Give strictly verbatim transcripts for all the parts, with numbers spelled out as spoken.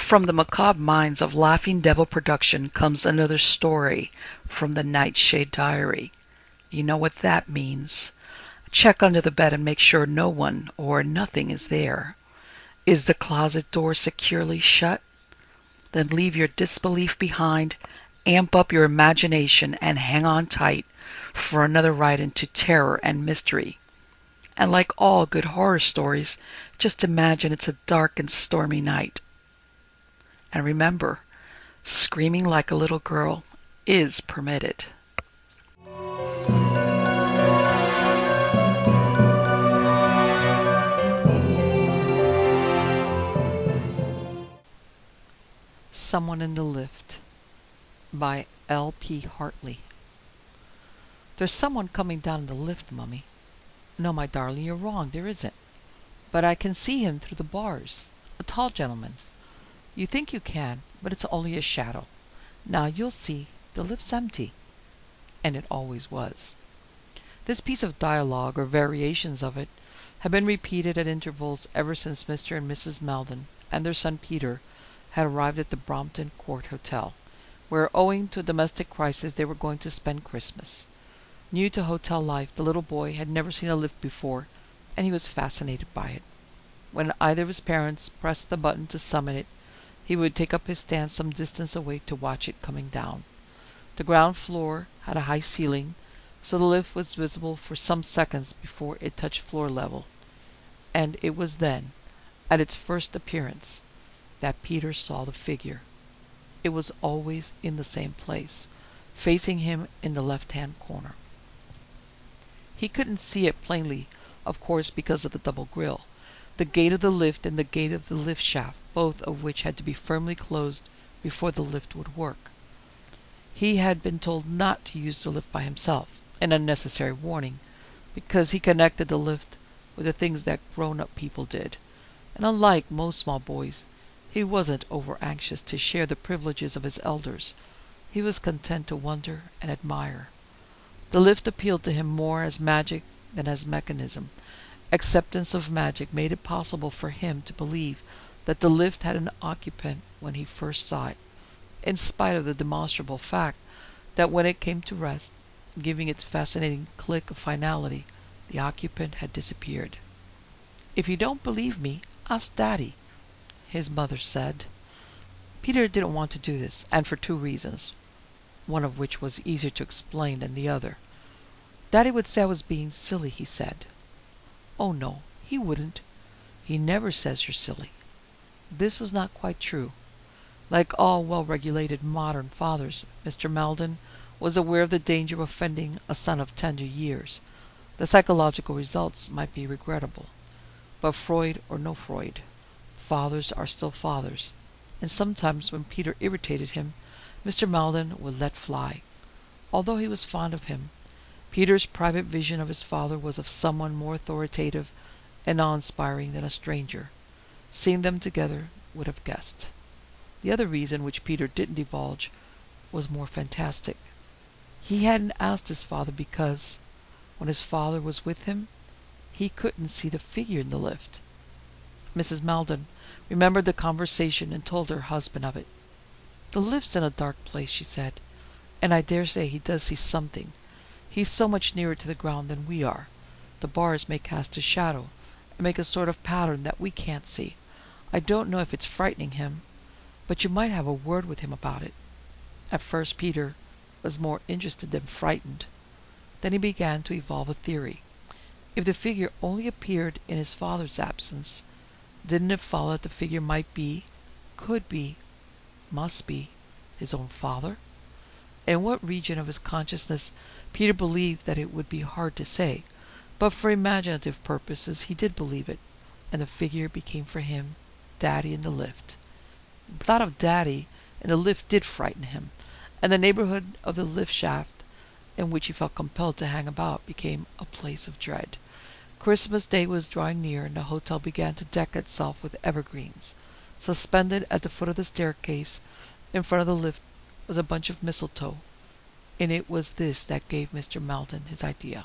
From the macabre minds of Laughing Devil Production comes another story from the Nightshade Diary. You know what that means. Check under the bed and make sure no one or nothing is there. Is the closet door securely shut? Then leave your disbelief behind, amp up your imagination, and hang on tight for another ride into terror and mystery. And like all good horror stories, just imagine it's a dark and stormy night. And remember, screaming like a little girl is permitted. Someone in the Lift by L P Hartley. There's someone coming down in the lift, Mummy. No, my darling, you're wrong. There isn't. But I can see him through the bars. A tall gentleman. You think you can, but it's only a shadow. Now you'll see. The lift's empty. And it always was. This piece of dialogue, or variations of it, had been repeated at intervals ever since Mister and Missus Maldon and their son Peter had arrived at the Brompton Court Hotel, where, owing to a domestic crisis, they were going to spend Christmas. New to hotel life, the little boy had never seen a lift before, and he was fascinated by it. When either of his parents pressed the button to summon it, he would take up his stand some distance away to watch it coming down. The ground floor had a high ceiling, so the lift was visible for some seconds before it touched floor level. And it was then, at its first appearance, that Peter saw the figure. It was always in the same place, facing him in the left-hand corner. He couldn't see it plainly, of course, because of the double grill, the gate of the lift and the gate of the lift shaft, both of which had to be firmly closed before the lift would work. He had been told not to use the lift by himself, an unnecessary warning, because he connected the lift with the things that grown-up people did, and unlike most small boys, he wasn't over-anxious to share the privileges of his elders. He was content to wonder and admire. The lift appealed to him more as magic than as mechanism. Acceptance of magic made it possible for him to believe that the lift had an occupant when he first saw it, in spite of the demonstrable fact that when it came to rest, giving its fascinating click of finality, the occupant had disappeared. "If you don't believe me, ask Daddy," his mother said. Peter didn't want to do this, and for two reasons, one of which was easier to explain than the other. Daddy would say I was being silly, he said. Oh no, he wouldn't. He never says you're silly. This was not quite true. Like all well-regulated modern fathers, Mister Maldon was aware of the danger of offending a son of tender years. The psychological results might be regrettable. But Freud or no Freud, fathers are still fathers, and sometimes when Peter irritated him, Mister Maldon would let fly. Although he was fond of him, Peter's private vision of his father was of someone more authoritative and awe-inspiring than a stranger. Seeing them together would have guessed. The other reason, which Peter didn't divulge, was more fantastic. He hadn't asked his father because, when his father was with him, he couldn't see the figure in the lift. Missus Maldon remembered the conversation and told her husband of it. "The lift's in a dark place," she said, "and I dare say he does see something. He's so much nearer to the ground than we are. The bars may cast a shadow, and make a sort of pattern that we can't see. I don't know if it's frightening him, but you might have a word with him about it." At first Peter was more interested than frightened. Then he began to evolve a theory. If the figure only appeared in his father's absence, didn't it follow that the figure might be, could be, must be, his own father? In what region of his consciousness Peter believed that it would be hard to say, but for imaginative purposes he did believe it, and the figure became for him Daddy in the lift. The thought of Daddy in the lift did frighten him, and the neighborhood of the lift shaft, in which he felt compelled to hang about, became a place of dread. Christmas Day was drawing near, and the hotel began to deck itself with evergreens. Suspended at the foot of the staircase, in front of the lift, was a bunch of mistletoe, and it was this that gave Mister Maldon his idea.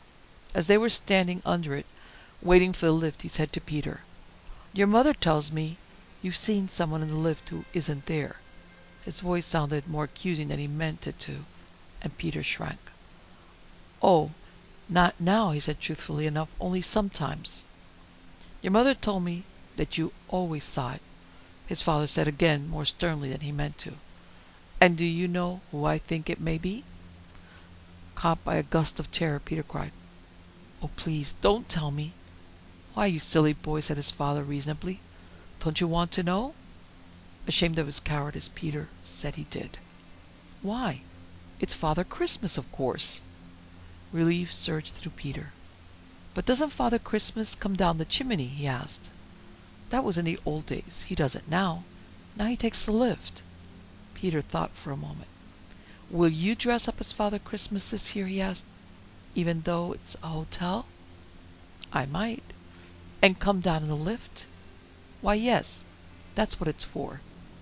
As they were standing under it, waiting for the lift, he said to Peter, "Your mother tells me You've seen someone in the lift who isn't there." His voice sounded more accusing than he meant it to, and Peter shrank. "Oh, not now," he said truthfully enough, "only sometimes." "Your mother told me that you always saw it," his father said again, more sternly than he meant to. "And do you know who I think it may be?" Caught by a gust of terror, Peter cried, "Oh, please, don't tell me." "Why, you silly boy," said his father reasonably. "Don't you want to know?" Ashamed of his cowardice, Peter said he did. "Why, it's Father Christmas, of course." Relief surged through Peter. "But doesn't Father Christmas come down the chimney?" he asked. "That was in the old days. He doesn't now. Now he takes the lift." Peter thought for a moment. "Will you dress up as Father Christmas this year?" he asked, "even though it's a hotel?" "I might." "And come down in the lift?" "Why, yes. That's what it's for."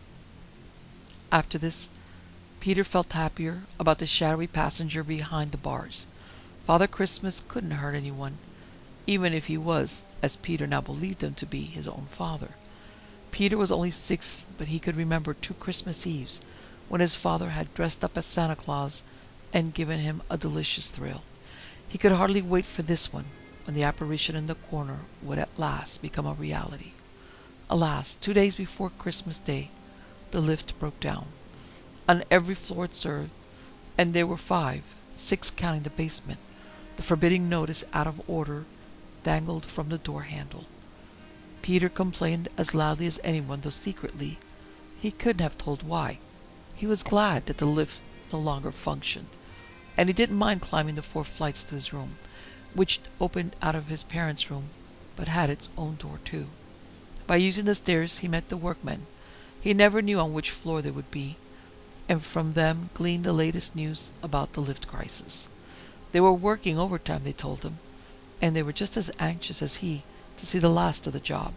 After this, Peter felt happier about the shadowy passenger behind the bars. Father Christmas couldn't hurt anyone, even if he was, as Peter now believed him to be, his own father. Peter was only six, but he could remember two Christmas Eves when his father had dressed up as Santa Claus and given him a delicious thrill. He could hardly wait for this one, when the apparition in the corner would at last become a reality. Alas, two days before Christmas Day, the lift broke down. On every floor it served, and there were five, six counting the basement. The forbidding notice, out of order, dangled from the door handle. Peter complained as loudly as anyone, though secretly he couldn't have told why. He was glad that the lift no longer functioned, and he didn't mind climbing the four flights to his room, which opened out of his parents' room, but had its own door too. By using the stairs he met the workmen. He never knew on which floor they would be, and from them gleaned the latest news about the lift crisis. They were working overtime, they told him, and they were just as anxious as he to see the last of the job.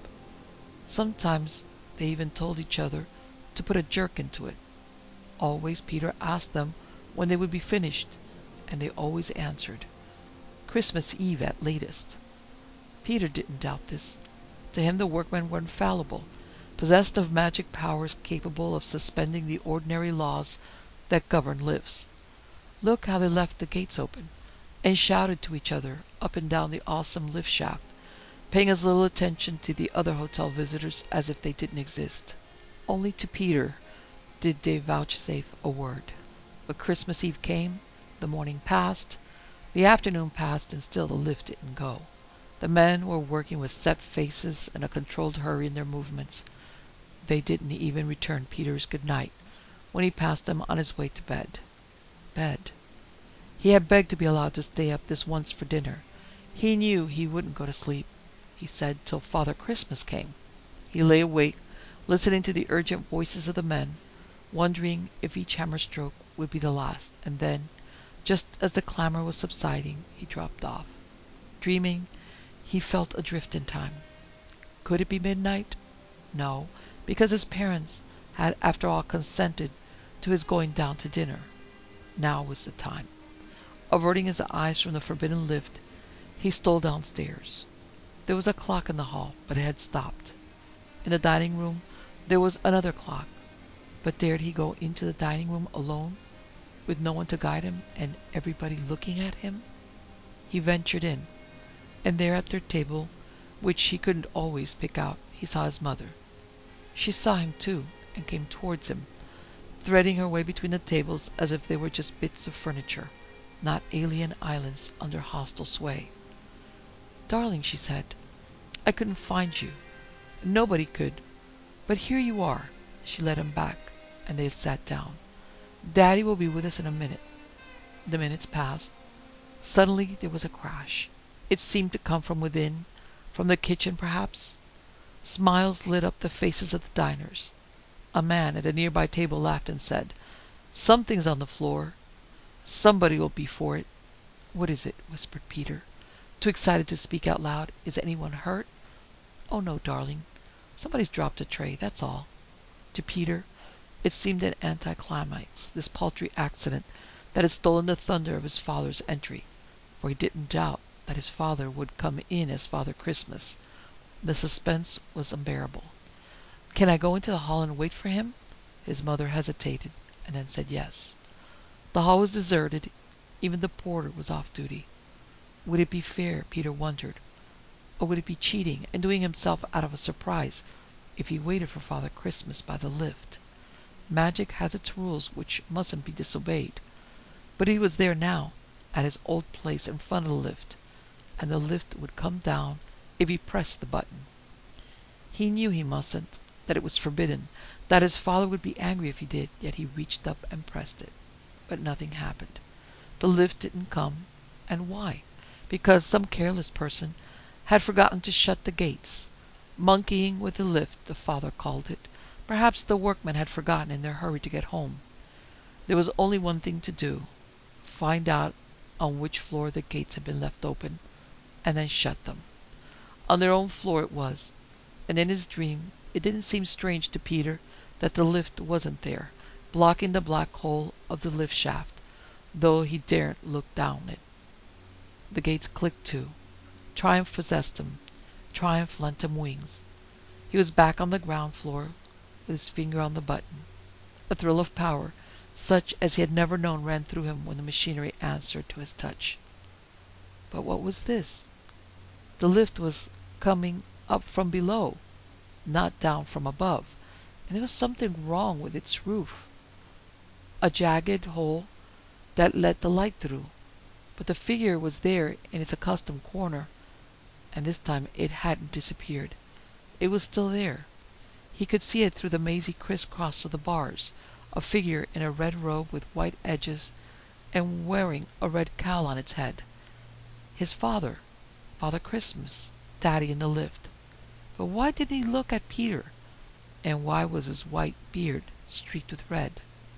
Sometimes they even told each other to put a jerk into it. Always Peter asked them when they would be finished, and they always answered, "Christmas Eve at latest." Peter didn't doubt this. To him the workmen were infallible, possessed of magic powers capable of suspending the ordinary laws that govern lifts. Look how they left the gates open, and shouted to each other up and down the awesome lift shaft, paying as little attention to the other hotel visitors as if they didn't exist. Only to Peter did they vouchsafe a word. But Christmas Eve came, the morning passed, the afternoon passed, and still the lift didn't go. The men were working with set faces and a controlled hurry in their movements. They didn't even return Peter's good night when he passed them on his way to bed. Bed. He had begged to be allowed to stay up this once for dinner. He knew he wouldn't go to sleep, he said, till Father Christmas came. He lay awake, listening to the urgent voices of the men, wondering if each hammer stroke would be the last, and then, just as the clamor was subsiding, he dropped off. Dreaming, he felt adrift in time. Could it be midnight? No, because his parents had after all consented to his going down to dinner. Now was the time. Averting his eyes from the forbidden lift, he stole downstairs. There was a clock in the hall, but it had stopped. In the dining room there was another clock, but dared he go into the dining room alone, with no one to guide him and everybody looking at him? He ventured in, and there at their table, which he couldn't always pick out, he saw his mother. She saw him too, and came towards him, threading her way between the tables as if they were just bits of furniture, not alien islands under hostile sway. "Darling," she said, "I couldn't find you. Nobody could. But here you are." She led him back, and they sat down. "Daddy will be with us in a minute." The minutes passed. Suddenly there was a crash. It seemed to come from within, from the kitchen perhaps. Smiles lit up the faces of the diners. A man at a nearby table laughed and said, "Something's on the floor. Somebody will be for it." "What is it?" whispered Peter, too excited to speak out loud. "Is anyone hurt?" "Oh no, darling. Somebody's dropped a tray, that's all." To Peter it seemed an anticlimax, this paltry accident that had stolen the thunder of his father's entry, for he didn't doubt that his father would come in as Father Christmas. The suspense was unbearable. Can I go into the hall and wait for him? His mother hesitated, and then said yes. The hall was deserted. Even the porter was off duty. Would it be fair, Peter wondered, or would it be cheating and doing himself out of a surprise if he waited for Father Christmas by the lift? Magic has its rules which mustn't be disobeyed. But he was there now, at his old place in front of the lift, and the lift would come down if he pressed the button. He knew he mustn't, that it was forbidden, that his father would be angry if he did, yet he reached up and pressed it. But nothing happened. The lift didn't come. And why? Because some careless person had forgotten to shut the gates. Monkeying with the lift, the father called it. Perhaps the workmen had forgotten in their hurry to get home. There was only one thing to do. Find out on which floor the gates had been left open, and then shut them. On their own floor it was, and in his dream it didn't seem strange to Peter that the lift wasn't there, blocking the black hole of the lift shaft, though he daren't look down it. The gates clicked to. Triumph possessed him. Triumph lent him wings. He was back on the ground floor with his finger on the button. A thrill of power, such as he had never known, ran through him when the machinery answered to his touch. But what was this? The lift was coming up from below, not down from above, and there was something wrong with its roof. A jagged hole that let the light through. But the figure was there in its accustomed corner, and this time it hadn't disappeared. It was still there. He could see it through the mazy crisscross of the bars, a figure in a red robe with white edges and wearing a red cowl on its head. His father, Father Christmas, Daddy in the lift. But why didn't he look at Peter? And why was his white beard streaked with red?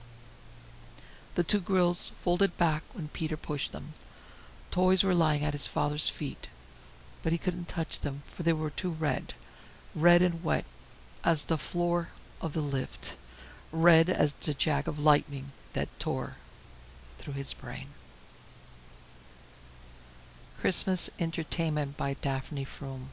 The two grills folded back when Peter pushed them. Toys were lying at his father's feet, but he couldn't touch them, for they were too red, red and wet as the floor of the lift, red as the jag of lightning that tore through his brain. Christmas Entertainment by Daphne Froome.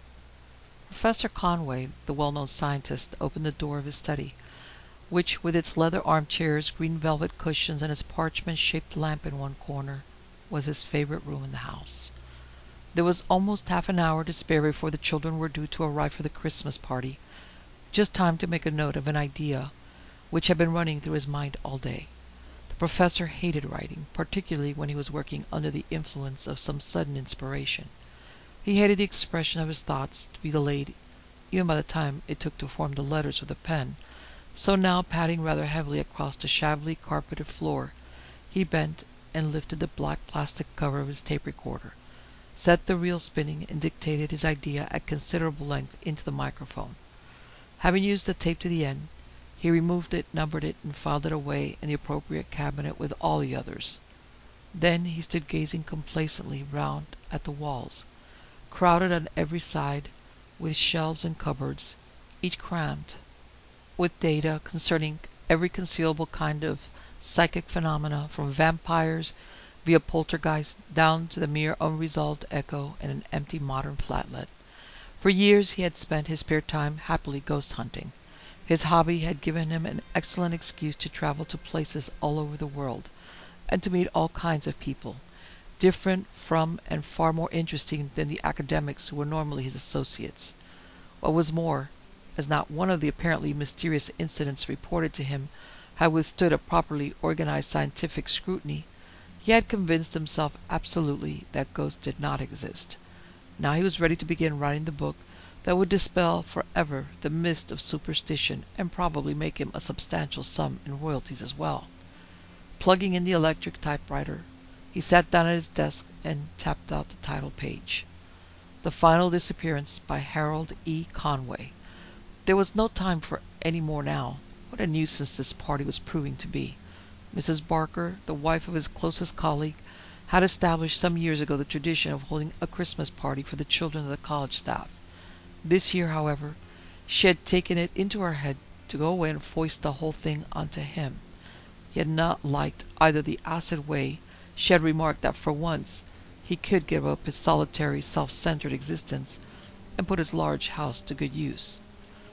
Professor Conway, the well-known scientist, opened the door of his study, which, with its leather armchairs, green velvet cushions, and its parchment-shaped lamp in one corner, was his favorite room in the house. There was almost half an hour to spare before the children were due to arrive for the Christmas party, just time to make a note of an idea which had been running through his mind all day. The professor hated writing, particularly when he was working under the influence of some sudden inspiration. He hated the expression of his thoughts to be delayed even by the time it took to form the letters with a pen, so now, padding rather heavily across the shabbily carpeted floor, he bent and lifted the black plastic cover of his tape recorder, set the reel spinning, and dictated his idea at considerable length into the microphone. Having used the tape to the end, he removed it, numbered it, and filed it away in the appropriate cabinet with all the others. Then he stood gazing complacently round at the walls, crowded on every side with shelves and cupboards, each crammed with data concerning every conceivable kind of psychic phenomena, from vampires via poltergeist down to the mere unresolved echo in an empty modern flatlet. For years he had spent his spare time happily ghost hunting. His hobby had given him an excellent excuse to travel to places all over the world, and to meet all kinds of people, different from and far more interesting than the academics who were normally his associates. What was more, as not one of the apparently mysterious incidents reported to him had withstood a properly organized scientific scrutiny, he had convinced himself absolutely that ghosts did not exist. Now he was ready to begin writing the book that would dispel forever the mist of superstition and probably make him a substantial sum in royalties as well. Plugging in the electric typewriter, he sat down at his desk and tapped out the title page. The Final Disappearance by Harold E. Conway. There was no time for any more now. What a nuisance this party was proving to be. Missus Barker, the wife of his closest colleague, had established some years ago the tradition of holding a Christmas party for the children of the college staff. This year, however, she had taken it into her head to go away and foist the whole thing onto him. He had not liked either the acid way she had remarked that for once he could give up his solitary, self-centered existence and put his large house to good use.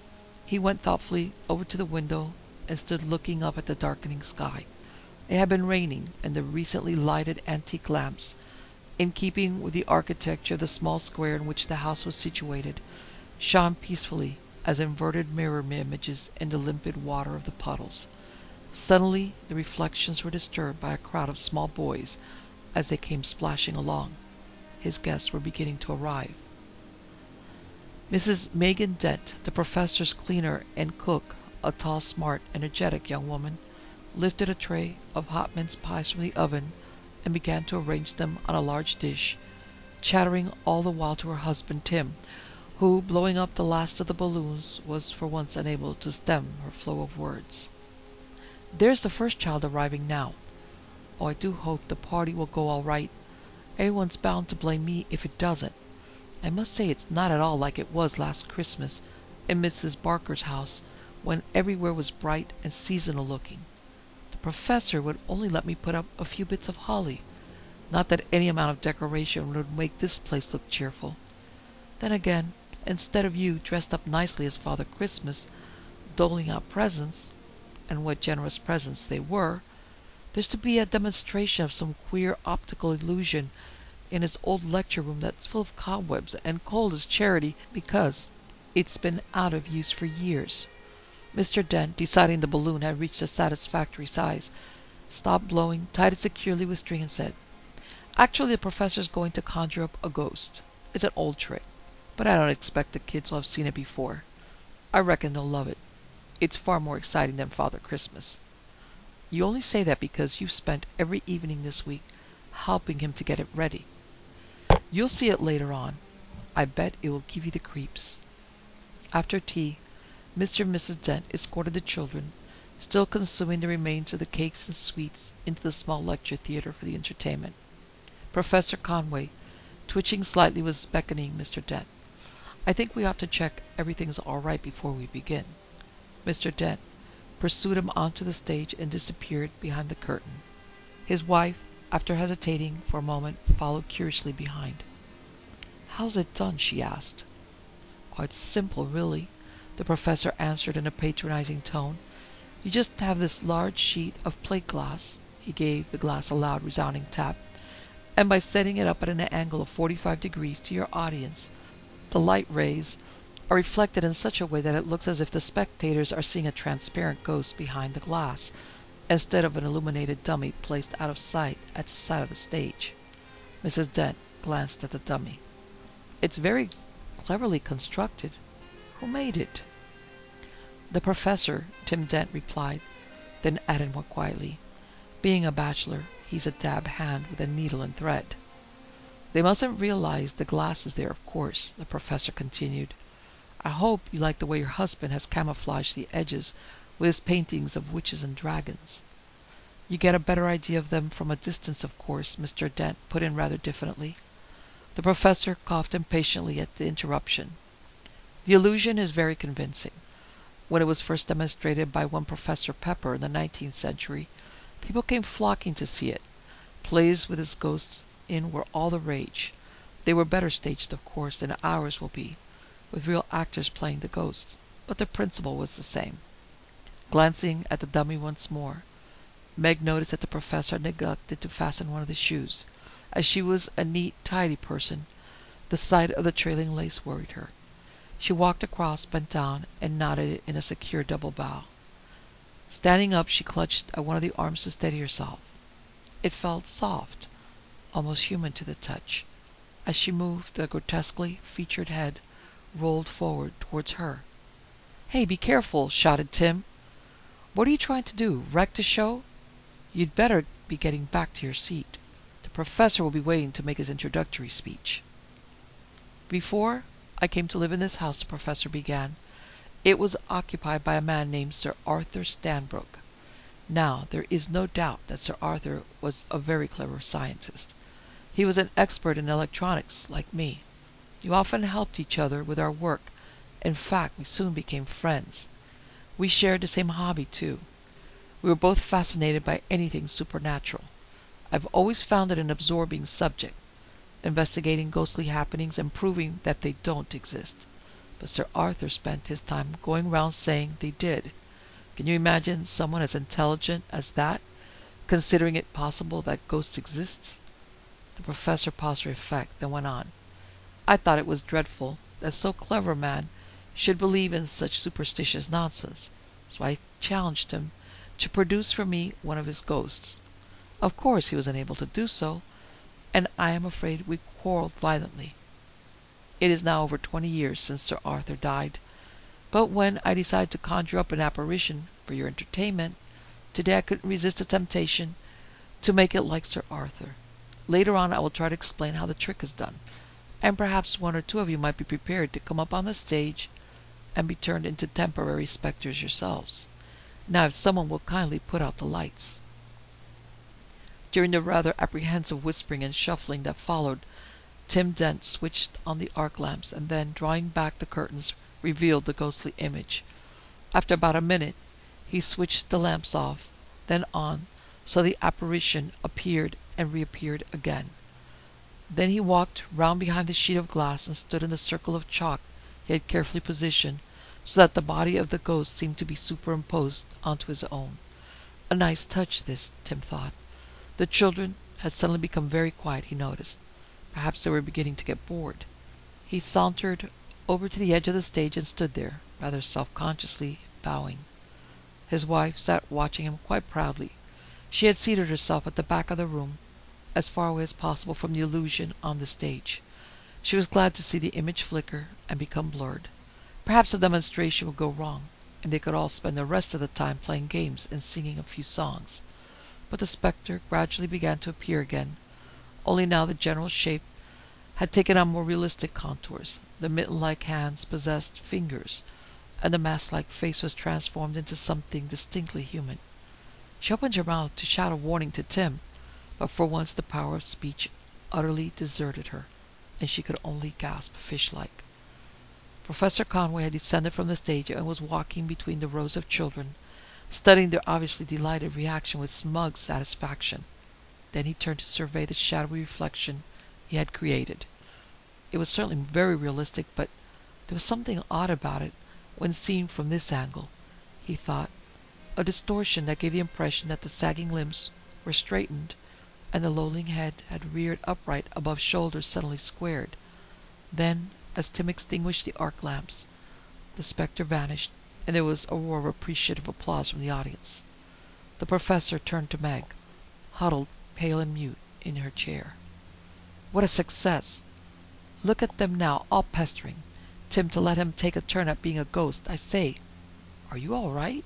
He went thoughtfully over to the window and stood looking up at the darkening sky. It had been raining, and the recently lighted antique lamps, in keeping with the architecture of the small square in which the house was situated, shone peacefully as inverted mirror images in the limpid water of the puddles. Suddenly the reflections were disturbed by a crowd of small boys as they came splashing along. His guests were beginning to arrive. Missus Megan Dent, the professor's cleaner and cook, a tall, smart, energetic young woman, lifted a tray of hot mince pies from the oven and began to arrange them on a large dish, chattering all the while to her husband Tim, who, blowing up the last of the balloons, was for once unable to stem her flow of words. "There's the first child arriving now. Oh, I do hope the party will go all right. Everyone's bound to blame me if it doesn't. I must say it's not at all like it was last Christmas in Missus Barker's house, when everywhere was bright and seasonal looking. The professor would only let me put up a few bits of holly. Not that any amount of decoration would make this place look cheerful. Then again, instead of you dressed up nicely as Father Christmas, doling out presents, and what generous presents they were, there's to be a demonstration of some queer optical illusion in his old lecture room that's full of cobwebs and cold as charity because it's been out of use for years." Mister Dent, deciding the balloon had reached a satisfactory size, stopped blowing, tied it securely with string, and said, "Actually, the professor's going to conjure up a ghost. It's an old trick, but I don't expect the kids will have seen it before. I reckon they'll love it. It's far more exciting than Father Christmas. You only say that because you've spent every evening this week helping him to get it ready. You'll see it later on. I bet it will give you the creeps." After tea, Mister and Missus Dent escorted the children, still consuming the remains of the cakes and sweets, into the small lecture theatre for the entertainment. Professor Conway, twitching slightly, was beckoning Mister Dent. "I think we ought to check everything's all right before we begin." Mister Dent pursued him onto the stage and disappeared behind the curtain. His wife, after hesitating for a moment, followed curiously behind. "How's it done?" she asked. "Oh, it's simple, really," the professor answered in a patronizing tone. "You just have this large sheet of plate glass," he gave the glass a loud, resounding tap, "and by setting it up at an angle of forty-five degrees to your audience, the light rays are reflected in such a way that it looks as if the spectators are seeing a transparent ghost behind the glass, instead of an illuminated dummy placed out of sight at the side of the stage." Missus Dent glanced at the dummy. "It's very cleverly constructed. Who made it?" "The professor," Tim Dent replied, then added more quietly, "Being a bachelor, he's a dab hand with a needle and thread." "They mustn't realize the glass is there, of course," the professor continued. "I hope you like the way your husband has camouflaged the edges with his paintings of witches and dragons." "You get a better idea of them from a distance, of course," Mister Dent put in rather diffidently. The professor coughed impatiently at the interruption. "The illusion is very convincing. When it was first demonstrated by one Professor Pepper in the nineteenth century, people came flocking to see it. Plays with his ghosts in were all the rage. They were better staged, of course, than ours will be, with real actors playing the ghosts, but the principle was the same." Glancing at the dummy once more, Meg noticed that the professor had neglected to fasten one of the shoes. As she was a neat, tidy person, the sight of the trailing lace worried her. She walked across, bent down, and knotted it in a secure double bow. Standing up, she clutched at one of the arms to steady herself. It felt soft, almost human to the touch. As she moved, the grotesquely featured head rolled forward towards her. "Hey, be careful!" shouted Tim. "What are you trying to do? Wreck the show? You'd better be getting back to your seat. The professor will be waiting to make his introductory speech." "Before I came to live in this house," the professor began, "it was occupied by a man named Sir Arthur Stanbrook. Now, there is no doubt that Sir Arthur was a very clever scientist. He was an expert in electronics, like me. We often helped each other with our work. In fact, we soon became friends. We shared the same hobby, too. We were both fascinated by anything supernatural. I've always found it an absorbing subject, investigating ghostly happenings and proving that they don't exist. but Sir Arthur spent his time going round saying they did. Can you imagine someone as intelligent as that considering it possible that ghosts exist? The professor paused for effect, then went on. I thought it was dreadful that so clever a man should believe in such superstitious nonsense, so I challenged him to produce for me one of his ghosts. Of course he was unable to do so, and I am afraid we quarrelled violently. It is now over twenty years since Sir Arthur died, but when I decided to conjure up an apparition for your entertainment, today I couldn't resist the temptation to make it like Sir Arthur. Later on I will try to explain how the trick is done, and perhaps one or two of you might be prepared to come up on the stage and be turned into temporary spectres yourselves. Now if someone will kindly put out the lights. During the rather apprehensive whispering and shuffling that followed, Tim Dent switched on the arc lamps and then, drawing back the curtains, revealed the ghostly image. After about a minute, he switched the lamps off, then on, so the apparition appeared and reappeared again. Then he walked round behind the sheet of glass and stood in the circle of chalk he had carefully positioned so that the body of the ghost seemed to be superimposed onto his own. A nice touch, this, Tim thought. The children had suddenly become very quiet, he noticed. Perhaps they were beginning to get bored. He sauntered over to the edge of the stage and stood there, rather self-consciously, bowing. His wife sat watching him quite proudly. She had seated herself at the back of the room, as far away as possible from the illusion on the stage. She was glad to see the image flicker and become blurred. Perhaps the demonstration would go wrong, and they could all spend the rest of the time playing games and singing a few songs. But the spectre gradually began to appear again, only now the general shape had taken on more realistic contours. The mitten-like hands possessed fingers, and the mask-like face was transformed into something distinctly human. She opened her mouth to shout a warning to Tim, but for once the power of speech utterly deserted her, and she could only gasp fish-like. Professor Conway had descended from the stage and was walking between the rows of children, studying their obviously delighted reaction with smug satisfaction. Then he turned to survey the shadowy reflection he had created. It was certainly very realistic, but there was something odd about it when seen from this angle, he thought, a distortion that gave the impression that the sagging limbs were straightened and the lolling head had reared upright above shoulders suddenly squared. Then, as Tim extinguished the arc lamps, the spectre vanished, and there was a roar of appreciative applause from the audience. The professor turned to Meg, huddled, pale and mute, in her chair. What a success! Look at them now, all pestering Tim to let him take a turn at being a ghost. I say, are you all right?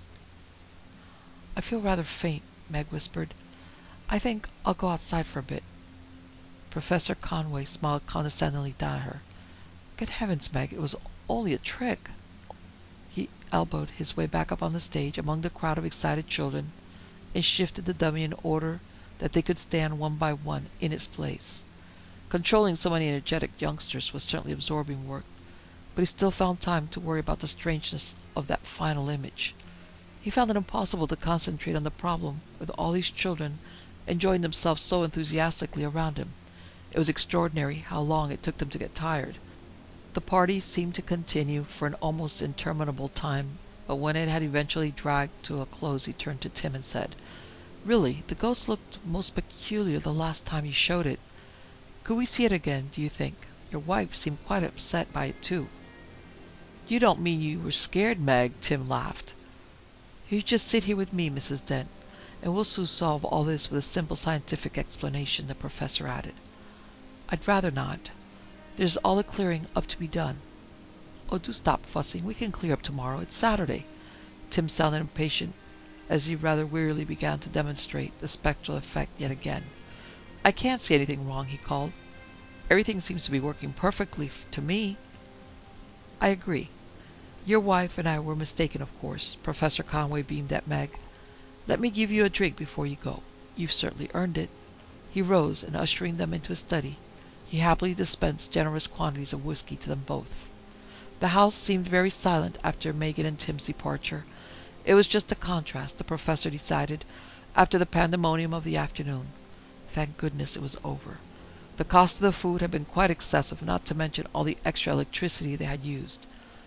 I feel rather faint, Meg whispered. I think I'll go outside for a bit. Professor Conway smiled condescendingly down at her. Good heavens, Meg, it was only a trick. He elbowed his way back up on the stage among the crowd of excited children and shifted the dummy in order that they could stand one by one in its place. Controlling so many energetic youngsters was certainly absorbing work, but he still found time to worry about the strangeness of that final image. He found it impossible to concentrate on the problem with all these children enjoying themselves so enthusiastically around him. It was extraordinary how long it took them to get tired. The party seemed to continue for an almost interminable time, but when it had eventually dragged to a close he turned to Tim and said, Really, the ghost looked most peculiar the last time you showed it. Could we see it again, do you think? Your wife seemed quite upset by it, too. You don't mean you were scared, Meg? Tim laughed. You just sit here with me, Missus Dent, and we'll soon solve all this with a simple scientific explanation, the professor added. I'd rather not. There's all the clearing up to be done. Oh, do stop fussing. We can clear up tomorrow. It's Saturday. Tim sounded impatient as he rather wearily began to demonstrate the spectral effect yet again. I can't see anything wrong, he called. Everything seems to be working perfectly to me. I agree. Your wife and I were mistaken, of course. Professor Conway beamed at Meg. Let me give you a drink before you go. You've certainly earned it. He rose, and ushering them into his study, he happily dispensed generous quantities of whiskey to them both. The house seemed very silent after Megan and Tim's departure. It was just a contrast, the professor decided, after the pandemonium of the afternoon. Thank goodness it was over. The cost of the food had been quite excessive, not to mention all the extra electricity they had used.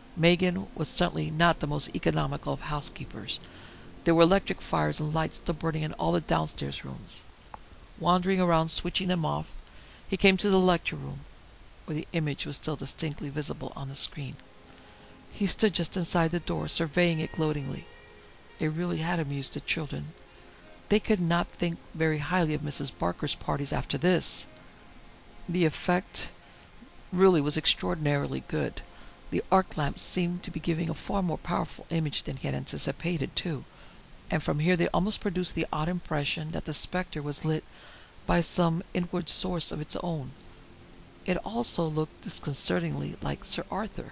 Megan was certainly not the most economical of housekeepers. There were electric fires and lights still burning in all the downstairs rooms. Wandering around switching them off, he came to the lecture room, where the image was still distinctly visible on the screen. He stood just inside the door, surveying it gloatingly. It really had amused the children. They could not think very highly of Missus Barker's parties after this. The effect really was extraordinarily good. The arc lamp seemed to be giving a far more powerful image than he had anticipated, too, and from here they almost produced the odd impression that the spectre was lit by some inward source of its own. It also looked disconcertingly like Sir Arthur.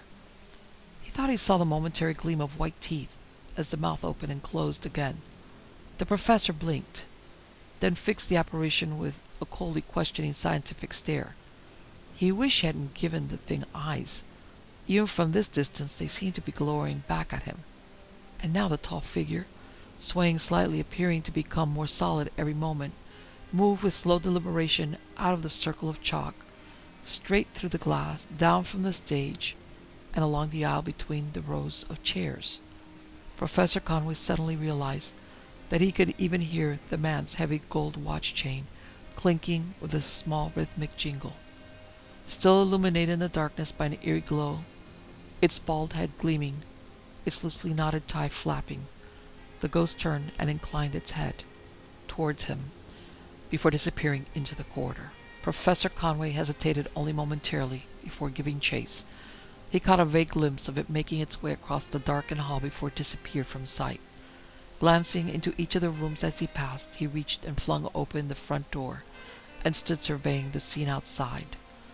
He thought he saw the momentary gleam of white teeth as the mouth opened and closed again. The professor blinked, then fixed the apparition with a coldly questioning scientific stare. He wished he hadn't given the thing eyes. Even from this distance they seemed to be glowering back at him. And now the tall figure, swaying slightly, appearing to become more solid every moment, moved with slow deliberation out of the circle of chalk, straight through the glass, down from the stage, and along the aisle between the rows of chairs. Professor Conway suddenly realized that he could even hear the man's heavy gold watch chain clinking with a small rhythmic jingle. Still illuminated in the darkness by an eerie glow, its bald head gleaming, its loosely knotted tie flapping, the ghost turned and inclined its head towards him before disappearing into the corridor. Professor Conway hesitated only momentarily before giving chase. He caught a vague glimpse of it making its way across the darkened hall before it disappeared from sight. Glancing into each of the rooms as he passed, he reached and flung open the front door and stood surveying the scene outside.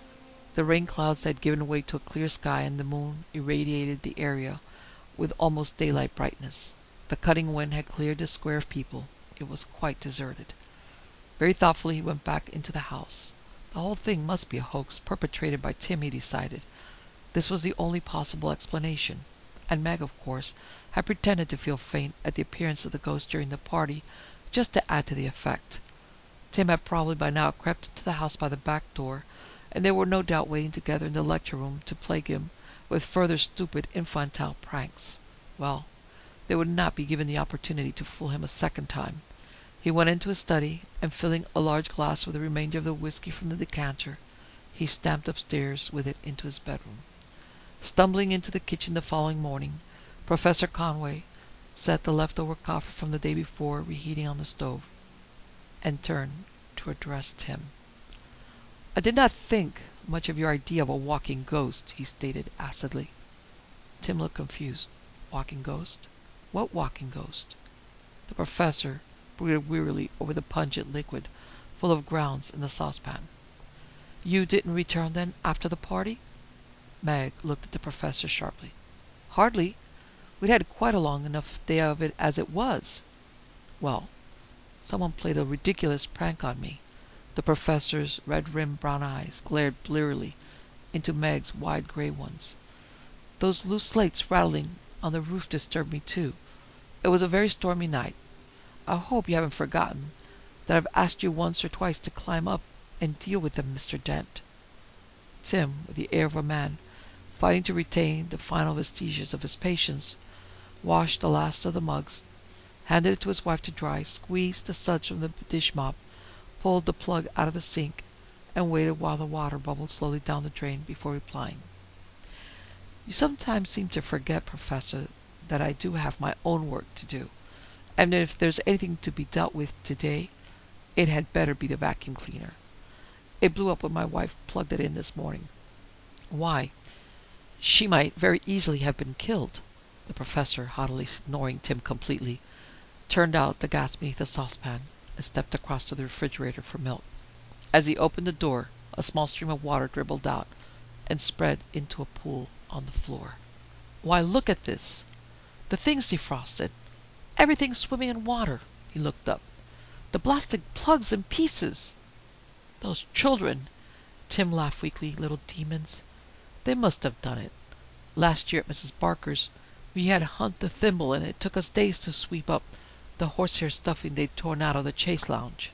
The rain clouds had given way to a clear sky, and the moon irradiated the area with almost daylight brightness. The cutting wind had cleared the square of people. It was quite deserted. Very thoughtfully he went back into the house. The whole thing must be a hoax perpetrated by Tim, he decided. This was the only possible explanation, and Meg, of course, had pretended to feel faint at the appearance of the ghost during the party, just to add to the effect. Tim had probably by now crept into the house by the back door, and they were no doubt waiting together in the lecture room to plague him with further stupid infantile pranks. Well, they would not be given the opportunity to fool him a second time. He went into his study, and filling a large glass with the remainder of the whiskey from the decanter, he stamped upstairs with it into his bedroom. Stumbling into the kitchen the following morning, Professor Conway set the leftover coffee from the day before reheating on the stove, and turned to address Tim. "I did not think much of your idea of a walking ghost," he stated acidly. Tim looked confused. Walking ghost? What walking ghost? The professor brooded wearily over the pungent liquid full of grounds in the saucepan. "You didn't return, then, after the party?" Meg looked at the professor sharply. "Hardly. We'd had quite a long enough day of it as it was." "Well, someone played a ridiculous prank on me." The professor's red-rimmed brown eyes glared blearily into Meg's wide gray ones. "Those loose slates rattling on the roof disturbed me, too. It was a very stormy night. I hope you haven't forgotten that I've asked you once or twice to climb up and deal with them, Mister Dent." Tim, with the air of a man fighting to retain the final vestiges of his patience, washed the last of the mugs, handed it to his wife to dry, squeezed the suds from the dish mop, pulled the plug out of the sink, and waited while the water bubbled slowly down the drain before replying. "You sometimes seem to forget, Professor, that I do have my own work to do, and if there's anything to be dealt with today, it had better be the vacuum cleaner. It blew up when my wife plugged it in this morning. Why, she might very easily have been killed." The professor, haughtily ignoring Tim completely, turned out the gas beneath the saucepan and stepped across to the refrigerator for milk. As he opened the door, a small stream of water dribbled out and spread into a pool on the floor. "Why, look at this! The thing's defrosted. Everything's swimming in water." He looked up. "The blasted plug's in pieces." "Those children!" Tim laughed weakly. "Little demons. They must have done it. Last year at Missus Barker's we had to hunt the thimble, and it took us days to sweep up the horsehair stuffing they'd torn out of the chaise lounge."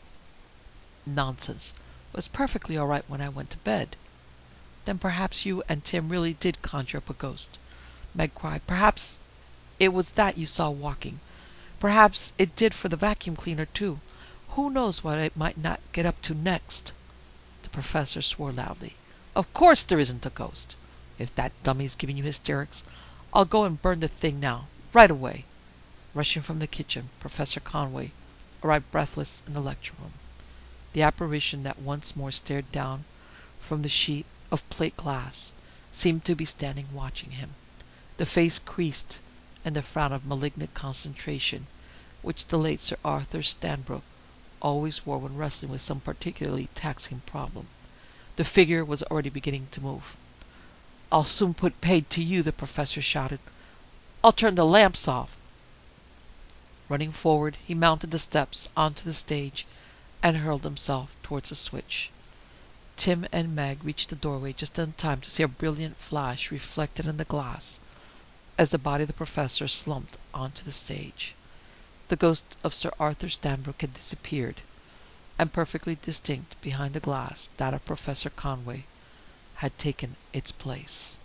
"Nonsense. It was perfectly all right when I went to bed." "Then perhaps you and Tim really did conjure up a ghost." Meg cried. Perhaps it was that you saw walking. Perhaps it did for the vacuum cleaner, too. Who knows what it might not get up to next? The Professor swore loudly. Of course there isn't a ghost. If that dummy's giving you hysterics, I'll go and burn the thing now, right away. Rushing from the kitchen, Professor Conway arrived breathless in the lecture room. The apparition that once more stared down from the sheet of plate glass seemed to be standing watching him. The face creased, and the frown of malignant concentration which the late Sir Arthur Stanbrook always wore when wrestling with some particularly taxing problem. The figure was already beginning to move. I'll soon put paid to you, the Professor shouted. I'll turn the lamps off. Running forward, he mounted the steps onto the stage and hurled himself towards the switch. Tim and Meg reached the doorway just in time to see a brilliant flash reflected in the glass as the body of the Professor slumped onto the stage. The ghost of Sir Arthur Stanbrook had disappeared, and perfectly distinct behind the glass that of Professor Conway had taken its place.